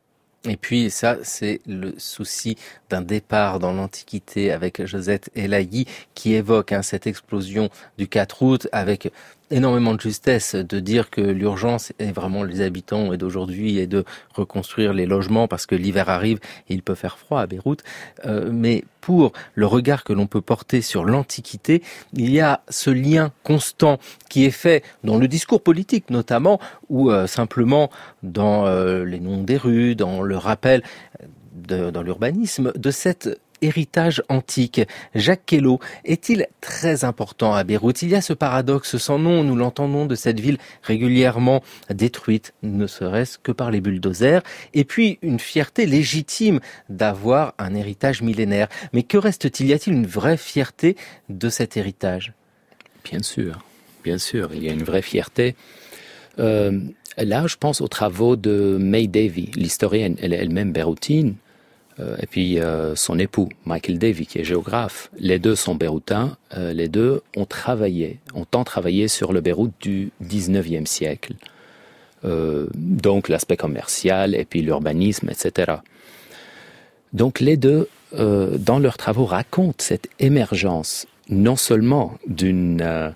Speaker 2: Et puis ça, c'est le souci d'un départ dans l'Antiquité avec Josette Elahi qui évoque cette explosion du 4 août avec énormément de justesse de dire que l'urgence est vraiment les habitants et d'aujourd'hui et de reconstruire les logements parce que l'hiver arrive et il peut faire froid à Beyrouth. Mais pour le regard que l'on peut porter sur l'Antiquité, il y a ce lien constant qui est fait dans le discours politique notamment ou simplement dans les noms des rues, dans le rappel dans l'urbanisme de cet héritage antique. Jacques Kello, est-il très important à Beyrouth? Il y a ce paradoxe sans nom, nous l'entendons, de cette ville régulièrement détruite, ne serait-ce que par les bulldozers, et puis une fierté légitime d'avoir un héritage millénaire. Mais que reste-t-il? Y a-t-il une vraie fierté de cet héritage?
Speaker 1: Bien sûr, il y a une vraie fierté. Là, je pense aux travaux de May Davy, l'historienne, elle est elle-même beyroutine, et puis son époux, Michael Davy, qui est géographe. Les deux sont beyroutins, les deux ont tant travaillé sur le Beyrouth du 19e siècle. Donc l'aspect commercial, et puis l'urbanisme, etc. Donc les deux, dans leurs travaux, racontent cette émergence, non seulement de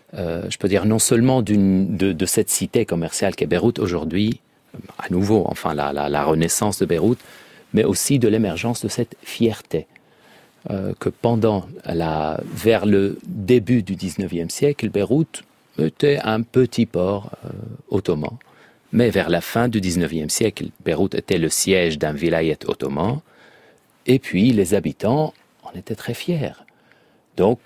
Speaker 1: cette cité commerciale qu'est Beyrouth aujourd'hui, à nouveau, enfin la renaissance de Beyrouth, mais aussi de l'émergence de cette fierté que vers le début du 19e siècle, Beyrouth était un petit port ottoman. Mais vers la fin du 19e siècle, Beyrouth était le siège d'un vilayet ottoman, et puis les habitants en étaient très fiers. Donc,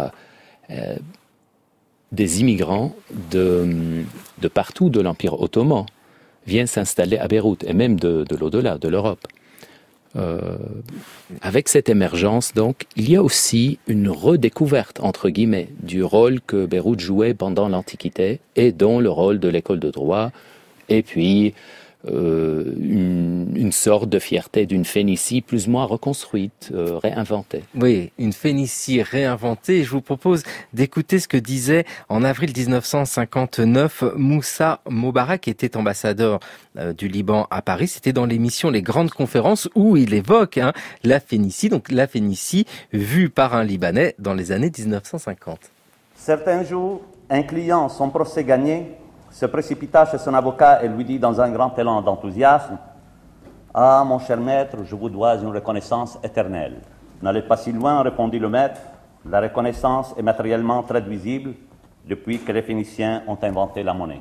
Speaker 1: des immigrants de partout de l'Empire ottoman viennent s'installer à Beyrouth, et même de l'au-delà, de l'Europe. Avec cette émergence, donc, il y a aussi une redécouverte, entre guillemets, du rôle que Beyrouth jouait pendant l'Antiquité, et dont le rôle de l'école de droit, et puis une sorte de fierté d'une Phénicie plus ou moins reconstruite, réinventée.
Speaker 2: Oui, une Phénicie réinventée. Je vous propose d'écouter ce que disait en avril 1959 Moussa Mobarak, qui était ambassadeur du Liban à Paris. C'était dans l'émission Les Grandes Conférences où il évoque la Phénicie, donc la Phénicie vue par un Libanais dans les années 1950.
Speaker 7: Certains jours, un client, son procès gagné, se précipita chez son avocat et lui dit dans un grand élan d'enthousiasme: « Ah, mon cher maître, je vous dois une reconnaissance éternelle. » « N'allez pas si loin, répondit le maître, la reconnaissance est matériellement traduisible depuis que les Phéniciens ont inventé la monnaie. »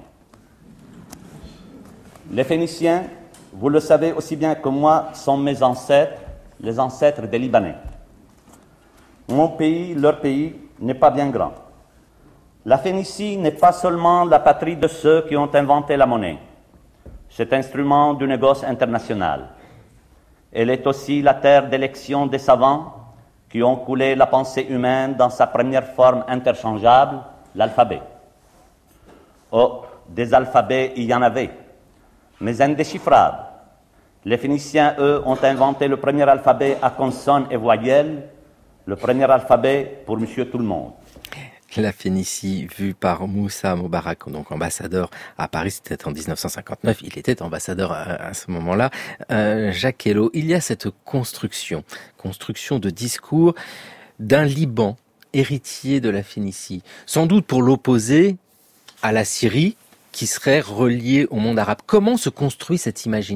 Speaker 7: Les Phéniciens, vous le savez aussi bien que moi, sont mes ancêtres, les ancêtres des Libanais. Mon pays, leur pays, n'est pas bien grand. La Phénicie n'est pas seulement la patrie de ceux qui ont inventé la monnaie, cet instrument du négoce international. Elle est aussi la terre d'élection des savants qui ont coulé la pensée humaine dans sa première forme interchangeable, l'alphabet. Oh, des alphabets, il y en avait, mais indéchiffrables. Les Phéniciens, eux, ont inventé le premier alphabet à consonnes et voyelles, le premier alphabet pour Monsieur Tout-le-Monde.
Speaker 2: La Phénicie vue par Moussa Mobarak, donc ambassadeur à Paris, c'était en 1959, il était ambassadeur à ce moment-là. Jacques Kello, il y a cette construction de discours d'un Liban héritier de la Phénicie, sans doute pour l'opposer à la Syrie, qui serait reliée au monde arabe. Comment se construit cet imaginaire ?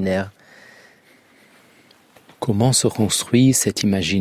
Speaker 1: Comment se construit cet imaginaire ?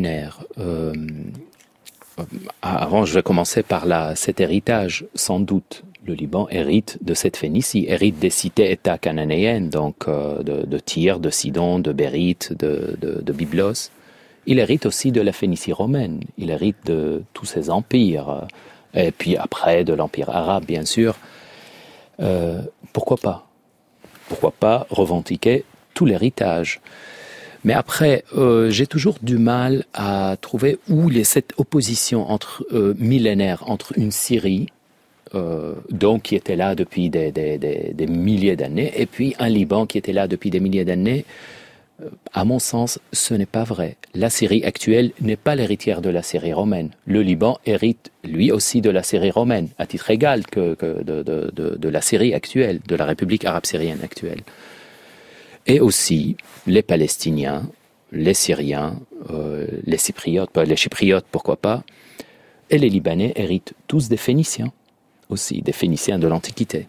Speaker 1: Avant, je vais commencer par cet héritage. Sans doute, le Liban hérite de cette Phénicie, hérite des cités-États cananéennes, donc de Tyr, de Sidon, de Bérite, de Byblos. Il hérite aussi de la Phénicie romaine. Il hérite de tous ces empires, et puis après de l'empire arabe, bien sûr. Pourquoi pas ? Pourquoi pas revendiquer tout l'héritage ? Mais après, j'ai toujours du mal à trouver où cette opposition millénaire entre une Syrie, donc qui était là depuis des milliers d'années, et puis un Liban qui était là depuis des milliers d'années. À mon sens, ce n'est pas vrai. La Syrie actuelle n'est pas l'héritière de la Syrie romaine. Le Liban hérite lui aussi de la Syrie romaine, à titre égal que de la Syrie actuelle, de la République arabe syrienne actuelle. Et aussi les Palestiniens, les Syriens, les Chypriotes, pourquoi pas, et les Libanais héritent tous des Phéniciens, aussi, des Phéniciens de l'Antiquité.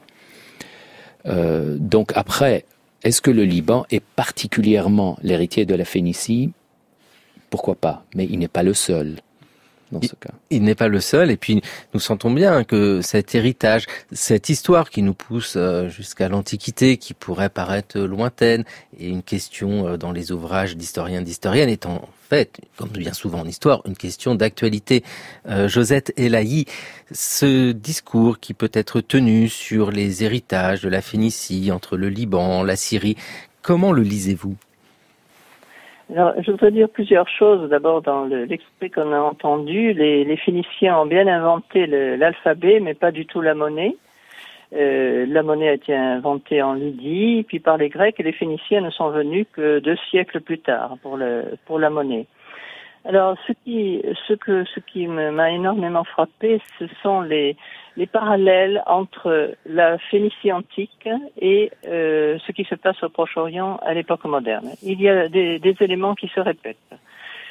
Speaker 1: Donc après, est-ce que le Liban est particulièrement l'héritier de la Phénicie ? Pourquoi pas, mais il n'est pas le seul. Dans ce cas.
Speaker 2: Il n'est pas le seul, et puis nous sentons bien que cet héritage, cette histoire qui nous pousse jusqu'à l'Antiquité, qui pourrait paraître lointaine, et une question dans les ouvrages d'historiens et d'historiennes est en fait, comme bien souvent en histoire, une question d'actualité. Josette Elahi, ce discours qui peut être tenu sur les héritages de la Phénicie entre le Liban, la Syrie, comment le lisez-vous ?
Speaker 3: Alors, je voudrais dire plusieurs choses. D'abord, dans l'extrait qu'on a entendu, les Phéniciens ont bien inventé l'alphabet, mais pas du tout la monnaie. La monnaie a été inventée en Lydie, puis par les Grecs, et les Phéniciens ne sont venus que 2 siècles plus tard pour la monnaie. Alors, ce qui m'a énormément frappé, ce sont les parallèles entre la Phénicie antique et ce qui se passe au Proche-Orient à l'époque moderne. Il y a des éléments qui se répètent. Lesquels ?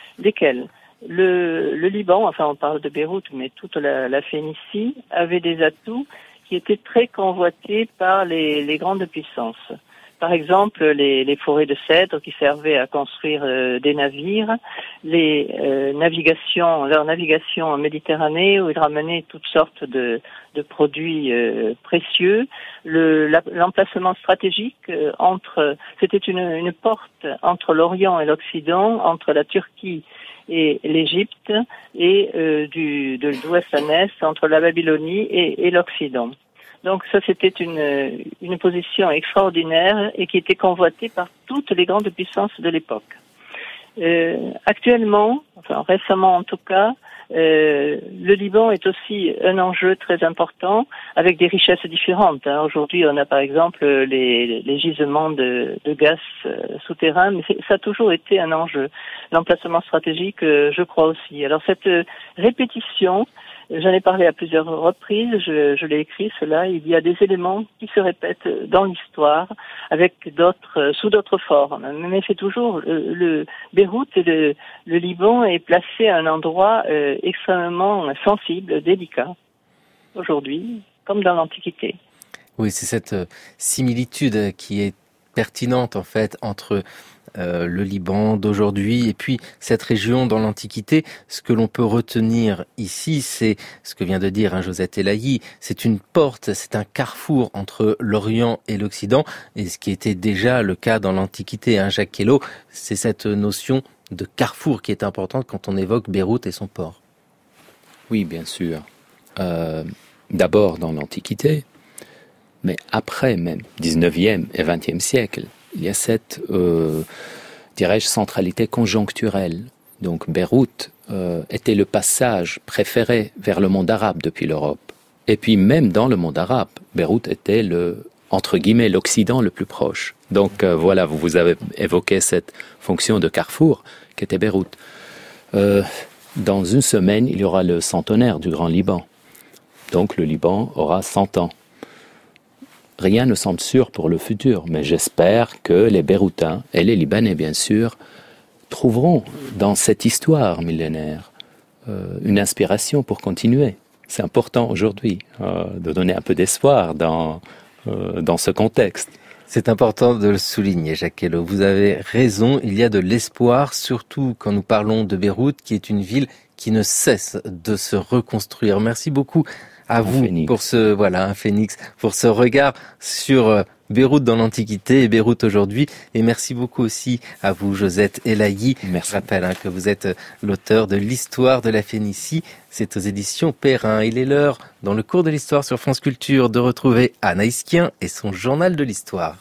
Speaker 3: Le Liban, enfin on parle de Beyrouth, mais toute la Phénicie avait des atouts qui étaient très convoités par les grandes puissances. Par exemple, les forêts de cèdre qui servaient à construire des navires, leur navigation en Méditerranée où ils ramenaient toutes sortes de produits précieux, l'emplacement stratégique c'était une porte entre l'Orient et l'Occident, entre la Turquie et l'Égypte, et de l'ouest à l'est, entre la Babylonie et l'Occident. Donc ça, c'était une position extraordinaire et qui était convoitée par toutes les grandes puissances de l'époque. Actuellement, enfin récemment en tout cas, le Liban est aussi un enjeu très important avec des richesses différentes. Aujourd'hui, on a par exemple les gisements de gaz souterrain, mais ça a toujours été un enjeu. L'emplacement stratégique, je crois aussi. Alors cette répétition, j'en ai parlé à plusieurs reprises, je l'ai écrit cela, il y a des éléments qui se répètent dans l'histoire avec sous d'autres formes. Mais c'est toujours le Beyrouth et le Liban est placé à un endroit extrêmement sensible, délicat, aujourd'hui, comme dans l'Antiquité.
Speaker 2: Oui, c'est cette similitude qui est pertinente en fait entre le Liban d'aujourd'hui et puis cette région dans l'Antiquité. Ce que l'on peut retenir ici, c'est ce que vient de dire Josette Elahi, c'est une porte, c'est un carrefour entre l'Orient et l'Occident, et ce qui était déjà le cas dans l'Antiquité. Jacques Quellot, c'est cette notion de carrefour qui est importante quand on évoque Beyrouth et son port.
Speaker 1: Oui, bien sûr. D'abord dans l'Antiquité, mais après même, 19e et 20e siècle, il y a cette, dirais-je, centralité conjoncturelle. Donc Beyrouth était le passage préféré vers le monde arabe depuis l'Europe. Et puis même dans le monde arabe, Beyrouth était entre guillemets, l'Occident le plus proche. Donc voilà, vous avez évoqué cette fonction de carrefour qu'était Beyrouth. Dans une semaine, il y aura le centenaire du Grand Liban. Donc le Liban aura 100 ans. Rien ne semble sûr pour le futur, mais j'espère que les Beyrouthins et les Libanais, bien sûr, trouveront dans cette histoire millénaire une inspiration pour continuer. C'est important aujourd'hui de donner un peu d'espoir dans ce contexte.
Speaker 2: C'est important de le souligner, Jacques Quellot. Vous avez raison, il y a de l'espoir, surtout quand nous parlons de Beyrouth, qui est une ville qui ne cesse de se reconstruire. Merci beaucoup à vous pour un phénix, pour ce regard sur Beyrouth dans l'Antiquité et Beyrouth aujourd'hui. Et merci beaucoup aussi à vous, Josette Elahi.
Speaker 1: Merci.
Speaker 2: Je rappelle que vous êtes l'auteur de l'Histoire de la Phénicie. C'est aux éditions Perrin. Il est l'heure, dans le cours de l'Histoire sur France Culture, de retrouver Anaïs Kien et son journal de l'Histoire.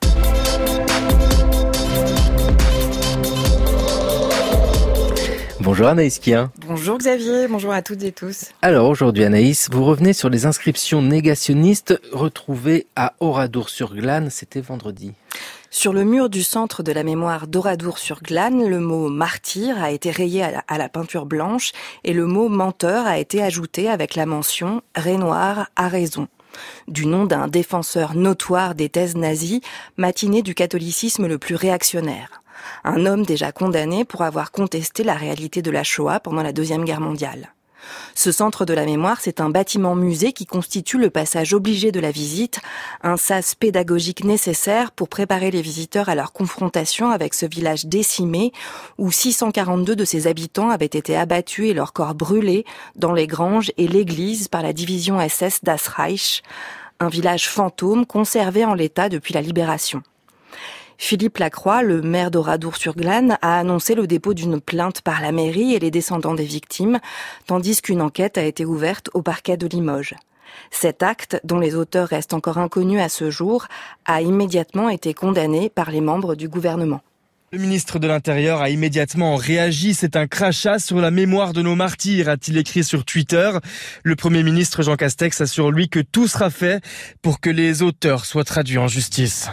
Speaker 2: Bonjour Anaïs Kien.
Speaker 8: Bonjour Xavier, bonjour à toutes et tous.
Speaker 2: Alors aujourd'hui Anaïs, vous revenez sur les inscriptions négationnistes retrouvées à Oradour-sur-Glane, c'était vendredi.
Speaker 8: Sur le mur du centre de la mémoire d'Oradour-sur-Glane, le mot martyr a été rayé à la peinture blanche et le mot menteur a été ajouté avec la mention Renoir a raison. du nom d'un défenseur notoire des thèses nazies, matiné du catholicisme le plus réactionnaire. Un homme déjà condamné pour avoir contesté la réalité de la Shoah pendant la Deuxième Guerre mondiale. Ce centre de la mémoire, c'est un bâtiment-musée qui constitue le passage obligé de la visite, un sas pédagogique nécessaire pour préparer les visiteurs à leur confrontation avec ce village décimé où 642 de ses habitants avaient été abattus et leurs corps brûlés dans les granges et l'église par la division SS Das Reich, un village fantôme conservé en l'état depuis la libération. Philippe Lacroix, le maire d'Oradour-sur-Glane, a annoncé le dépôt d'une plainte par la mairie et les descendants des victimes, tandis qu'une enquête a été ouverte au parquet de Limoges. Cet acte, dont les auteurs restent encore inconnus à ce jour, a immédiatement été condamné par les membres du gouvernement.
Speaker 9: Le ministre de l'Intérieur a immédiatement réagi. C'est un crachat sur la mémoire de nos martyrs, a-t-il écrit sur Twitter. Le Premier ministre Jean Castex assure lui que tout sera fait pour que les auteurs soient traduits en justice.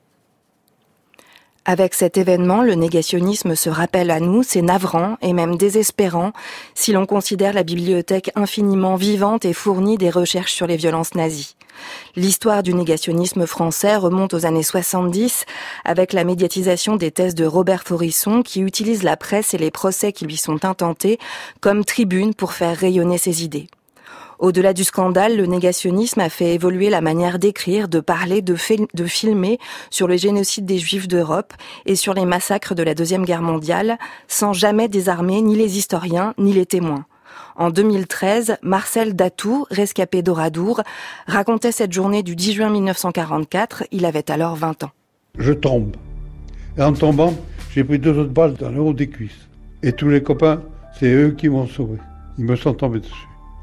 Speaker 8: Avec cet événement, le négationnisme se rappelle à nous, c'est navrant et même désespérant si l'on considère la bibliothèque infiniment vivante et fournie des recherches sur les violences nazies. L'histoire du négationnisme français remonte aux années 70 avec la médiatisation des thèses de Robert Faurisson qui utilise la presse et les procès qui lui sont intentés comme tribune pour faire rayonner ses idées. Au-delà du scandale, le négationnisme a fait évoluer la manière d'écrire, de parler, de filmer sur le génocide des Juifs d'Europe et sur les massacres de la Deuxième Guerre mondiale, sans jamais désarmer ni les historiens ni les témoins. En 2013, Marcel Datou, rescapé d'Oradour, racontait cette journée du 10 juin 1944. Il avait alors 20 ans.
Speaker 10: Je tombe. Et en tombant, j'ai pris 2 autres balles dans le haut des cuisses. Et tous les copains, c'est eux qui m'ont sauvé. Ils me sont tombés dessus.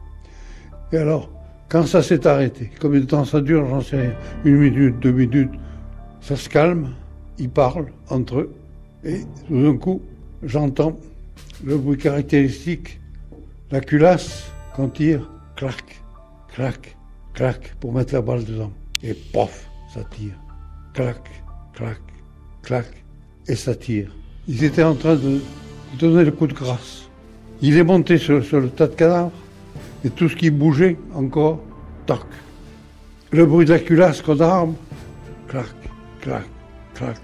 Speaker 10: Et alors, quand ça s'est arrêté, combien de temps ça dure, j'en sais rien. 1 minute, 2 minutes, ça se calme, ils parlent entre eux. Et tout d'un coup, j'entends le bruit caractéristique, la culasse, qu'on tire, clac, clac, clac, pour mettre la balle dedans. Et pof, ça tire. Clac, clac, clac, et ça tire. Ils étaient en train de donner le coup de grâce. Il est monté sur le tas de cadavres. Et tout ce qui bougeait encore, toc. Le bruit de la culasse qu'on arme, clac, clac, clac.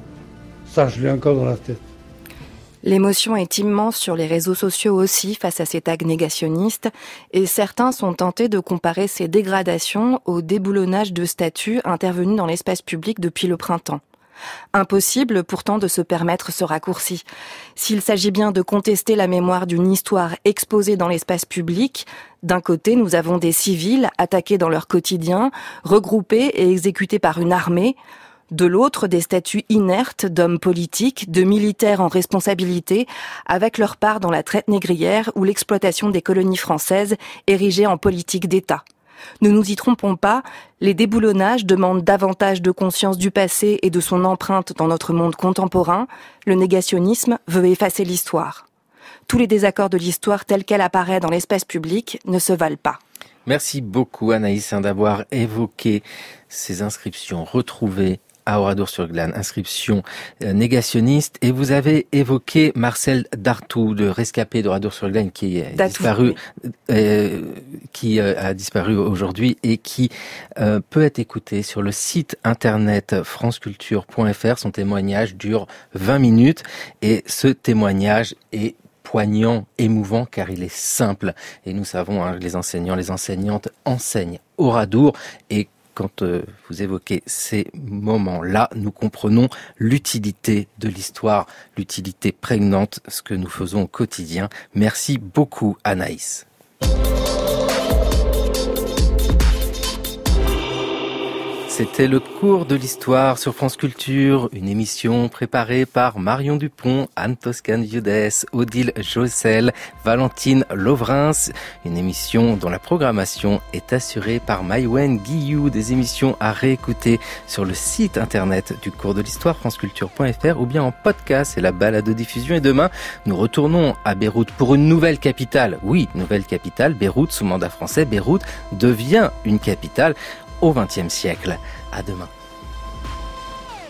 Speaker 10: Ça, je l'ai encore dans la tête.
Speaker 8: L'émotion est immense sur les réseaux sociaux aussi face à ces tags négationnistes et certains sont tentés de comparer ces dégradations au déboulonnage de statues intervenues dans l'espace public depuis le printemps. Impossible pourtant de se permettre ce raccourci. S'il s'agit bien de contester la mémoire d'une histoire exposée dans l'espace public, d'un côté nous avons des civils attaqués dans leur quotidien, regroupés et exécutés par une armée, de l'autre des statues inertes d'hommes politiques, de militaires en responsabilité, avec leur part dans la traite négrière ou l'exploitation des colonies françaises érigées en politique d'État. Ne nous y trompons pas, les déboulonnages demandent davantage de conscience du passé et de son empreinte dans notre monde contemporain. Le négationnisme veut effacer l'histoire. Tous les désaccords de l'histoire telle qu'elle apparaît dans l'espace public ne se valent pas.
Speaker 2: Merci beaucoup Anaïs d'avoir évoqué ces inscriptions retrouvées à Oradour-sur-Glane, inscription négationniste. Et vous avez évoqué Marcel Datou, le rescapé d'Oradour-sur-Glane qui a disparu aujourd'hui et qui peut être écouté sur le site internet franceculture.fr. Son témoignage dure 20 minutes et ce témoignage est poignant, émouvant, car il est simple. Et nous savons, les enseignants, les enseignantes enseignent Oradour et quand vous évoquez ces moments-là, nous comprenons l'utilité de l'histoire, l'utilité prégnante, ce que nous faisons au quotidien. Merci beaucoup Anaïs. C'était le cours de l'histoire sur France Culture, une émission préparée par Marion Dupont, Anne Toscan-Viudès, Odile Jossel, Valentine Lovrins, une émission dont la programmation est assurée par Maïwen Guillou, des émissions à réécouter sur le site internet du cours de l'histoire franceculture.fr ou bien en podcast, c'est la balado-diffusion. Et demain, nous retournons à Beyrouth pour une nouvelle capitale. Oui, nouvelle capitale, Beyrouth sous mandat français. Beyrouth devient une capitale au XXe siècle. À demain.